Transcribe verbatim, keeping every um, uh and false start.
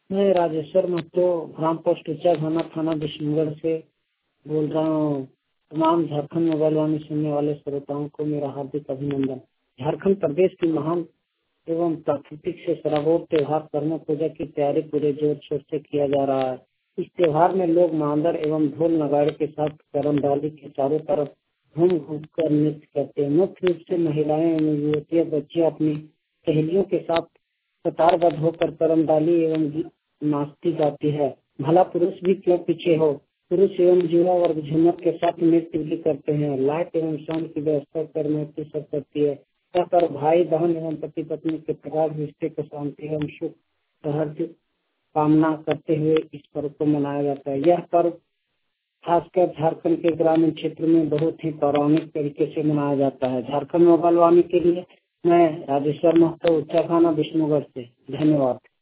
मैं राजेश्वर महतो, ग्राम पोस्ट ऊंचा घाना, थाना विष्णुगढ़ से बोल रहा हूँ। तमाम झारखंड मोबाइल वाणी सुनने वाले श्रोताओं को मेरा हार्दिक अभिनंदन। झारखंड प्रदेश की महान एवं प्राकृतिक से सराबोर त्योहार कर्मा पूजा की तैयारी पूरे जोर शोर से किया जा रहा है। इस त्योहार में लोग मांदर एवं ढोल नगाड़े के साथ करमडाली के चारों तरफ घूम घूम कर नृत्य करते हैं। मुख्य रूप से महिलाएं एवं युवतियां बच्चियां अपनी सहेलियों के साथ कतारबद्ध होकर करमडाली एवं गीत नाचती गाती है। भला पुरुष भी क्यों पीछे हो, पुरुष एवं युवा वर्ग झूमर के साथ नृत्य भी करते हैं। लाइट एवं साउंड की व्यवस्था कर नृत्य सब करती है। कर भाई बहन एवं पति पत्नी के प्रगाढ़ रिश्ते को शांति एवं सुख सहर्ष कामना करते हुए इस पर्व को मनाया जाता है। यह पर्व खासकर झारखंड के ग्रामीण क्षेत्र में बहुत ही पौराणिक तरीके से मनाया जाता है। झारखंड मोबाइल वाणी के लिए मैं राजेश्वर महतो, ऊंचा खाना, विष्णुगढ़ से। धन्यवाद।